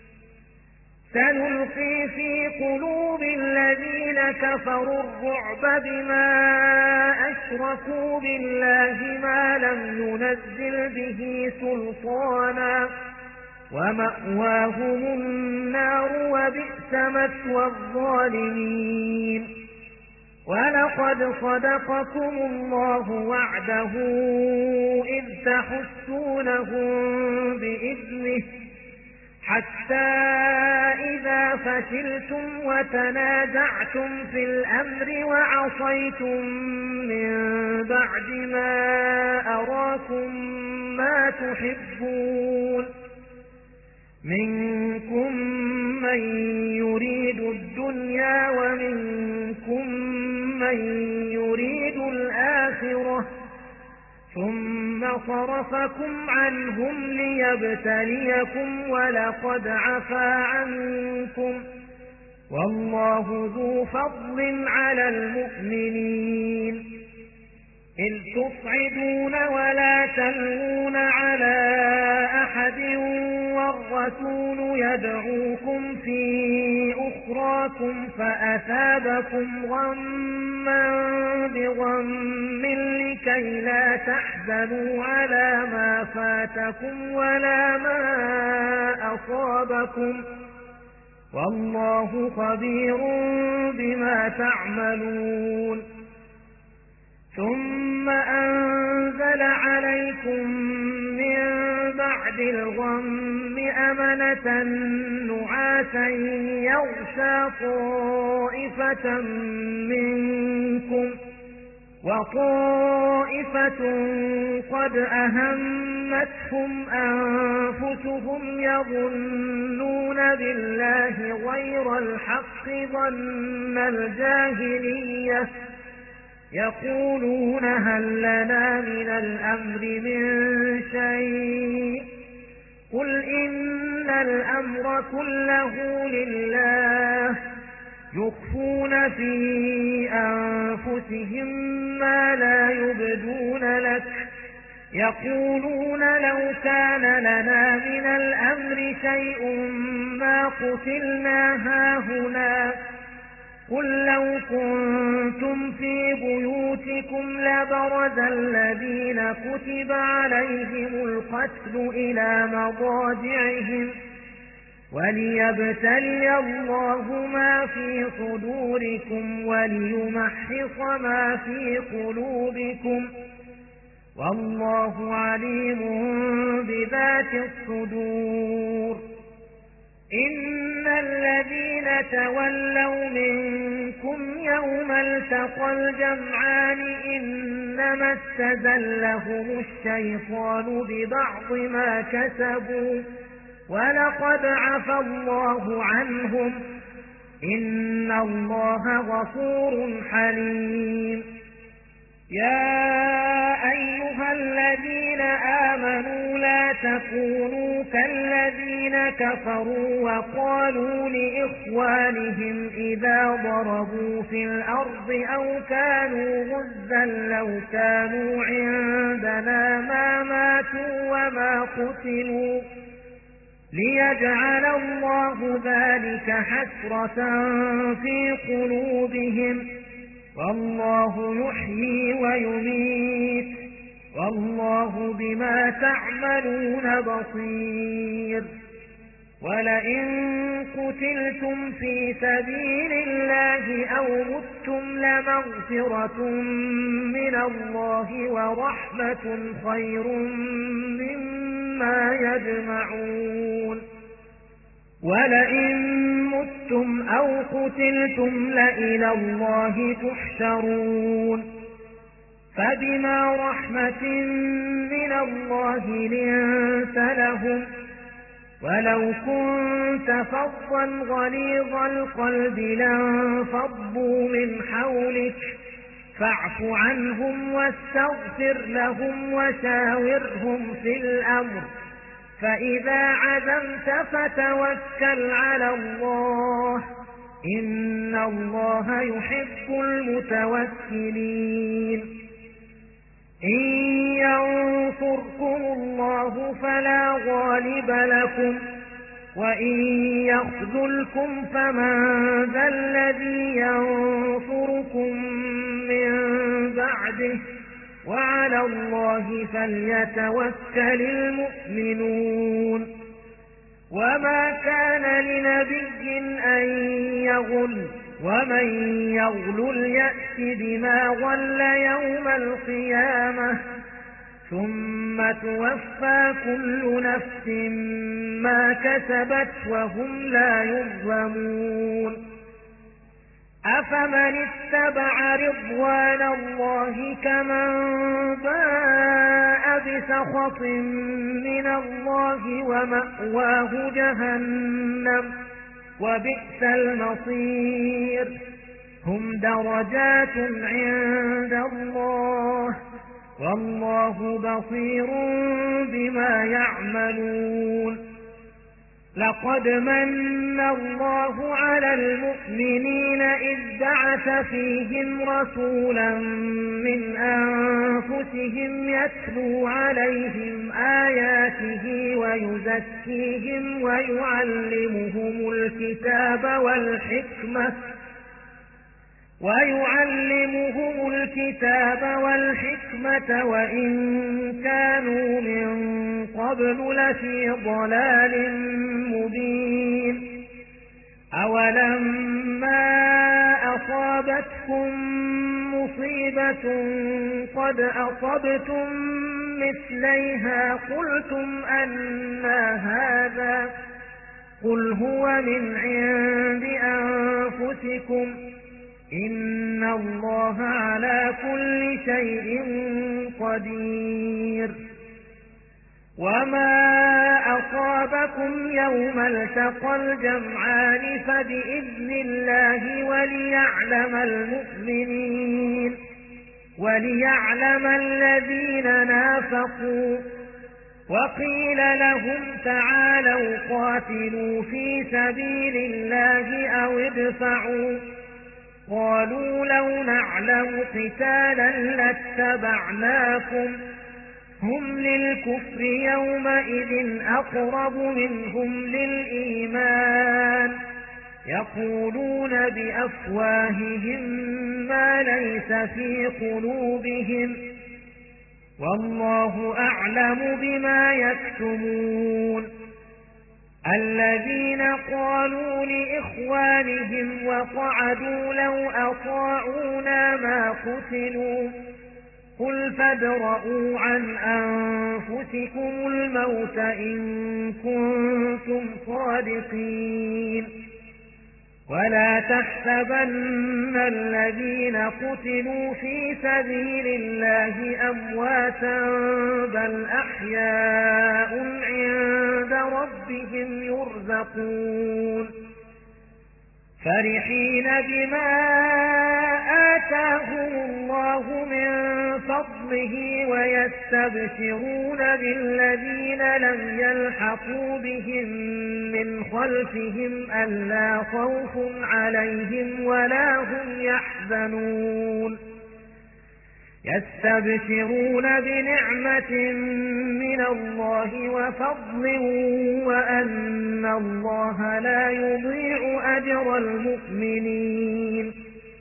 سنلقي في قلوب الذين كفروا الرعب بما أشركوا بالله ما لم ينزل به سلطانا ومأواهم النار وبئس مثوى الظالمين ولقد صدقكم الله وعده إذ تحسونهم بإذنه حتى إذا فشلتم وتنازعتم في الأمر وعصيتم من بعد ما أراكم ما تحبون منكم من يريد الدنيا ومنكم من يريد الآخرة ثم صرفكم عنهم ليبتليكم ولقد عفا عنكم والله ذو فضل على المؤمنين إذ تصعدون ولا تلوون على أحد والرسول يدعوكم في أخراكم فأثابكم غما بغم لكي لا تحزنوا على ما فاتكم ولا ما أصابكم والله خبير بما تعملون ثم أنزل عليكم من بعد الغم أمنة نعاسا يغشى طائفة منكم وطائفة قد أهمتهم أنفسهم يظنون بالله غير الحق ظن الجاهلية يقولون هل لنا من الأمر من شيء قل إن الأمر كله لله يخفون في أنفسهم ما لا يبدون لك يقولون لو كان لنا من الأمر شيء ما قتلنا هاهنا قل لو كنتم في بيوتكم لبرز الذين كتب عليهم القتل إلى مضاجعهم وليبتلي الله ما في صدوركم وليمحص ما في قلوبكم والله عليم بذات الصدور إن الذين تولوا منكم يوم التقى الجمعان إنما استزلهم الشيطان ببعض ما كسبوا ولقد عفى الله عنهم إن الله غفور حليم. يا أيها الذين آمنوا لا تكونوا كالذين كفروا وقالوا لإخوانهم إذا ضربوا في الأرض أو كانوا غزا لو كانوا عندنا ما ماتوا وما قتلوا ليجعل الله ذلك حسرة في قلوبهم والله يحيي ويميت والله بما تعملون بصير. ولئن قتلتم في سبيل الله أو متم لمغفرة من الله ورحمة خير مما يجمعون. ولئن متم أو قتلتم لإلى الله تحشرون. فبما رحمة من الله لنت لهم ولو كنت فظا غليظ القلب لانفضوا من حولك فاعف عنهم واستغفر لهم وشاورهم في الأمر فإذا عزمت فتوكل على الله إن الله يحب المتوكلين. إن ينصركم الله فلا غالب لكم وإن يخذلكم فمن ذا الذي ينصركم من بعده وعلى الله فليتوكل المؤمنون. وما كان لنبي أن يغل ومن يغلل يأت بما غل يوم القيامة ثم توفى كل نفس ما كسبت وهم لا يظلمون. أفمن اتبع رضوان الله كمن باء بسخط من الله ومأواه جهنم وبئس المصير. هم درجات عند الله والله بصير بما يعملون. لقد من الله على المؤمنين إذ بعث فيهم رسولا من أنفسهم يتلو عليهم آياته ويزكيهم ويعلمهم الكتاب والحكمة وإن كانوا من قبل لفي ضلال مبين. أولما أصابتكم مصيبة قد أصبتم مثليها قلتم أنى هذا قل هو من عند أنفسكم إن الله على كل شيء قدير. وما أصابكم يوم التقى الجمعان فبإذن الله وليعلم الذين نافقوا. وقيل لهم تعالوا قاتلوا في سبيل الله أو ادفعوا قالوا لو نعلم قتالا لاتبعناكم هم للكفر يومئذ أقرب منهم للإيمان يقولون بأفواههم ما ليس في قلوبهم والله أعلم بما يكتمون. الذين قالوا لإخوانهم وقعدوا لو أطاعونا ما قتلوا قل فادرءوا عن أنفسكم الموت إن كنتم صادقين. ولا تحسبن الذين قتلوا في سبيل الله أمواتا بل أحياء عند ربهم ربهم يرزقون فرحين بما آتاهم الله من فضله ويستبشرون بالذين لم يلحقوا بهم من خلفهم ألا خوف عليهم ولا هم يحزنون يستبشرون بنعمة من الله وفضل وأن الله لا يضيع أجر المؤمنين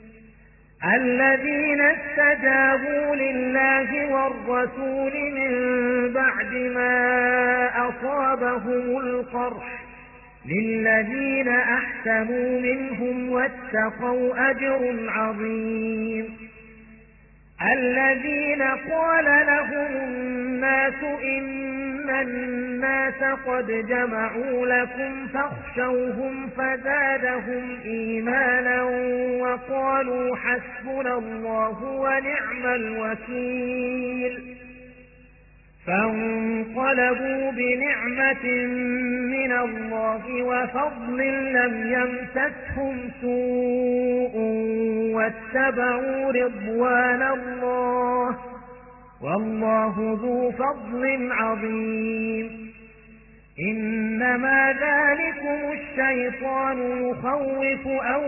الذين استجابوا لله والرسول من بعد ما أصابهم القرح للذين أحسنوا منهم واتقوا أجر عظيم الذين قال لهم الناس إن الناس قد جمعوا لكم فاخشوهم فزادهم إيمانا وقالوا حسبنا الله ونعم الوكيل فانقلبوا بنعمة من الله وفضل لم يمسسهم سوء واتبعوا رضوان الله والله ذو فضل عظيم إنما ذلكم الشيطان يخوف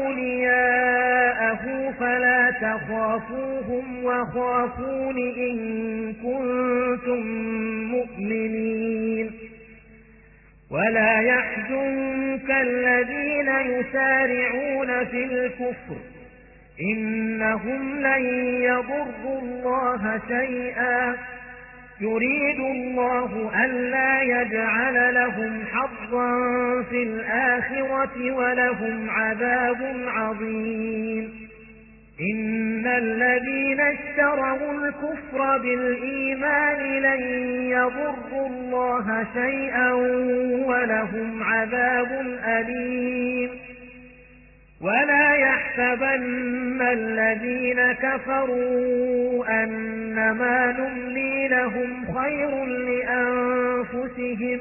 أولياءه فلا تخافوهم وخافون إن كنتم مؤمنين ولا يحزنك الذين يسارعون في الكفر إنهم لن يضروا الله شيئا يريد الله ألا يجعل لهم حظا في الآخرة ولهم عذاب عظيم إن الذين اشتروا الكفر بالإيمان لن يضروا الله شيئا ولهم عذاب أليم ولا يحسبن الذين كفروا أنما نملي لهم خير لأنفسهم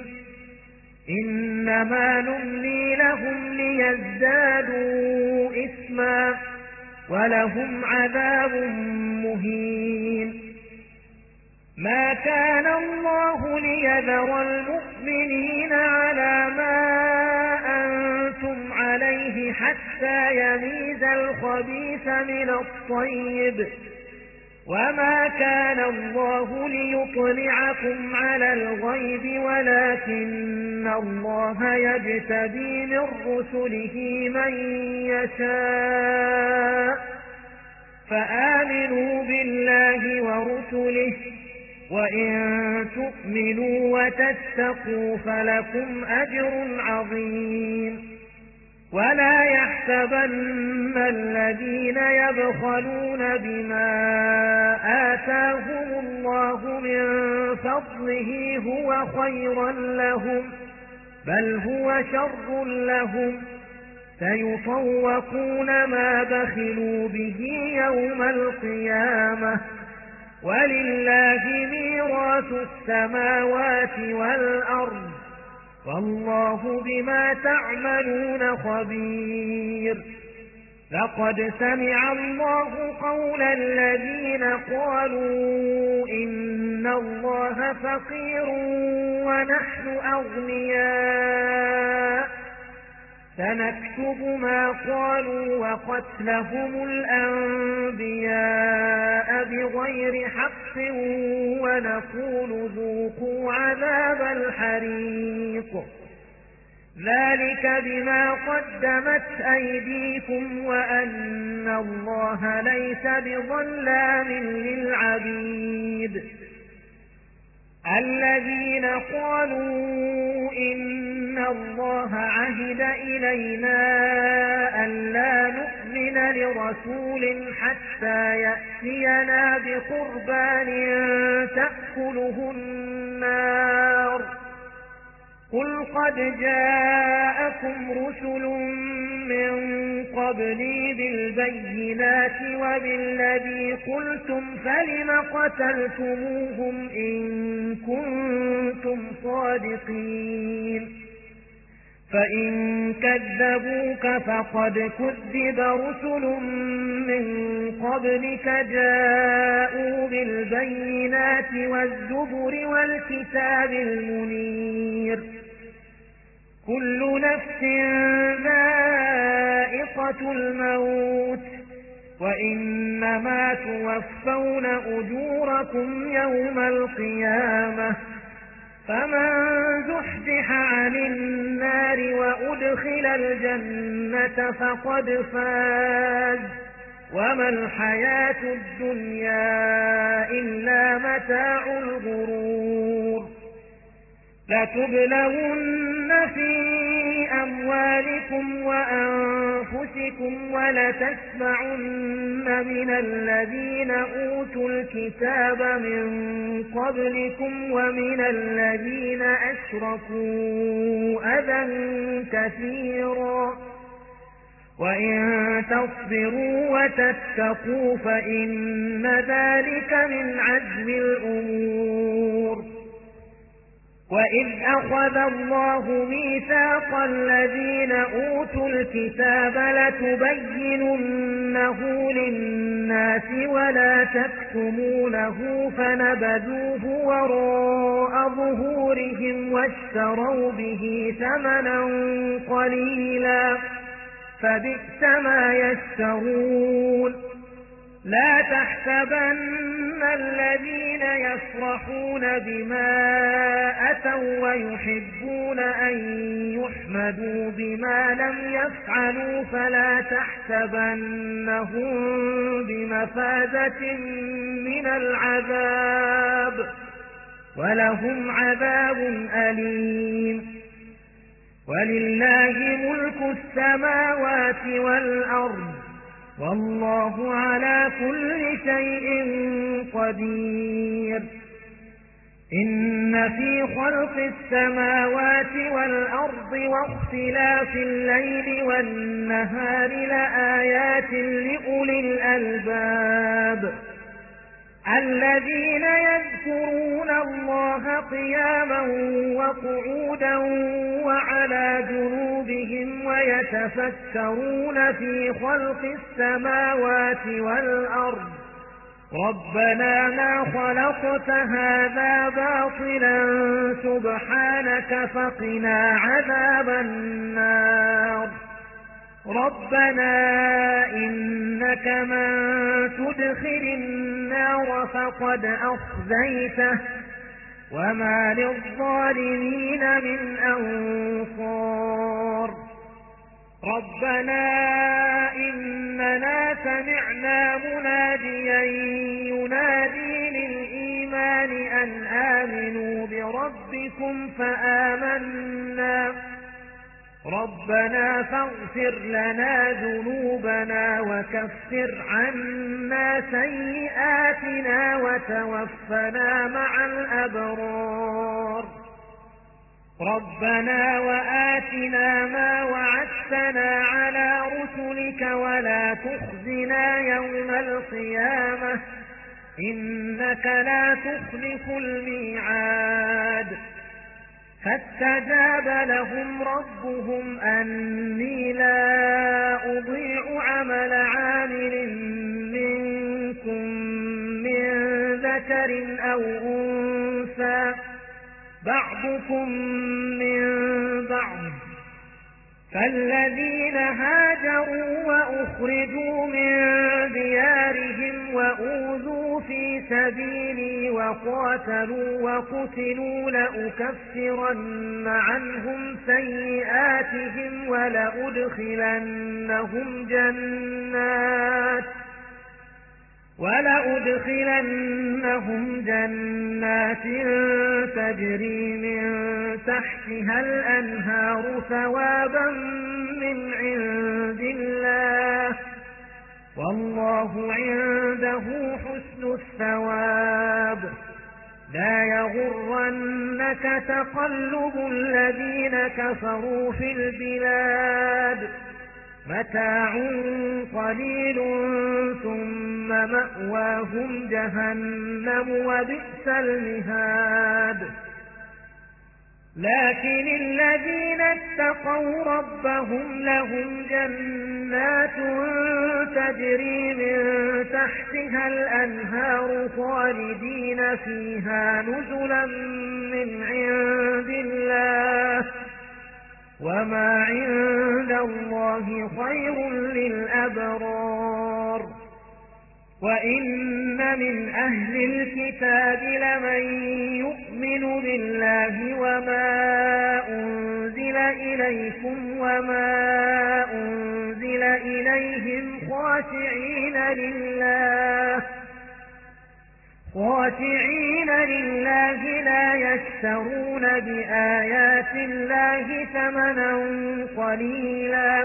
إنما نملي لهم ليزدادوا إثما ولهم عذاب مهين ما كان الله ليذر المؤمنين على ما أنتم عليه حتى يميز الخبيث من الطيب وما كان الله ليطلعكم على الغيب ولكن الله يجتبي من رسله من يشاء فآمنوا بالله ورسله وإن تؤمنوا وتتقوا فلكم أجر عظيم ولا يحسبن الذين يبخلون بما آتاهم الله من فضله هو خيرا لهم بل هو شر لهم سيطوقون ما بخلوا به يوم القيامة ولله ميراث السماوات والأرض والله بما تعملون خبير لقد سمع الله قول الذين قالوا إن الله فقير ونحن أغنياء سنكتب ما قالوا وقتلهم الأنبياء بغير حق ونقول ذوقوا عذاب الحريق ذلك بما قدمت أيديكم وأن الله ليس بظلام للعبيد الذين قالوا إن الله عهد إلينا ألا نؤمن لرسول حتى يأتينا بقربان تأكله النار قل قد جاءكم رسل من قبلي بالبينات وبالذي قلتم فلم قتلتموهم إن كنتم صادقين فإن كذبوك فقد كذب رسل من قبلك جاءوا بالبينات والزبر والكتاب المنير كل نفس ذائقة الموت وإنما توفون أجوركم يوم القيامة فمن زحزح عن النار وأدخل الجنة فقد فاز وما الحياة الدنيا إلا متاع الغرور لتبلون في أموالكم وأنفسكم ولتسمعن من الذين أوتوا الكتاب من قبلكم ومن الذين أشركوا أذى كثيرا وإن تصبروا وتتقوا فإن ذلك من عزم الأمور وإذ أخذ الله ميثاق الذين أوتوا الكتاب لتبيننه للناس ولا تكتمونه فنبذوه وراء ظهورهم واشتروا به ثمنا قليلا فبئس ما يشترون لا تحسبن الذين يفرحون بما أتوا ويحبون أن يحمدوا بما لم يفعلوا فلا تحسبنهم بمفازة من العذاب ولهم عذاب أليم ولله ملك السماوات والأرض والله على كل شيء قدير إن في خلق السماوات والأرض واختلاف الليل والنهار لآيات لأولي الألباب الذين يذكرون الله قياما وقعودا وعلى جنوبهم ويتفكرون في خلق السماوات والأرض ربنا ما خلقت هذا باطلا سبحانك فقنا عذاب النار ربنا إنك من تدخل النار فقد أخزيته وما للظالمين من أنصار ربنا إننا سمعنا مناديا ينادي للإيمان أن آمنوا بربكم فآمنا ربنا فاغفر لنا ذنوبنا وكفر عنا سيئاتنا وتوفنا مع الأبرار ربنا وآتنا ما وعدتنا على رسلك ولا تخزنا يوم القيامة إنك لا تخلف الميعاد فاستجاب لهم ربهم أني لا أضيع عمل عامل منكم من ذكر أو أنثى بعضكم من بعض فالذين هاجروا وأخرجوا من ديارهم وأوذوا في سبيلي وقاتلوا وقتلوا لأكفرن عنهم سيئاتهم ولأدخلنهم جنات تجري من تحتها الأنهار ثوابا من عند الله والله عنده حسن الثواب لا يغرنك تقلب الذين كفروا في البلاد متاع قليل ثم مأواهم جهنم وبئس المهاد لكن الذين اتقوا ربهم لهم جنات تجري من تحتها الأنهار خالدين فيها نزلا من عند الله وما عند الله خير للأبرار وإن من أهل الكتاب لمن يؤمن بالله وما أنزل إليكم وما أنزل إليهم خاشعين لله لا يشترون بآيات الله ثمنا قليلا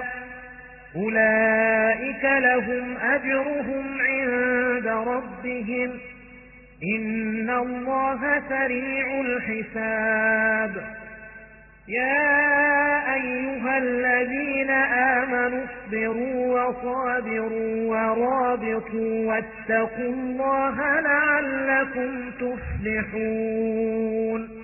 أولئك لهم أجرهم عند ربهم إن الله سريع الحساب يا أيها الذين آمنوا اصبروا وصابروا ورابطوا واتقوا الله لعلكم تفلحون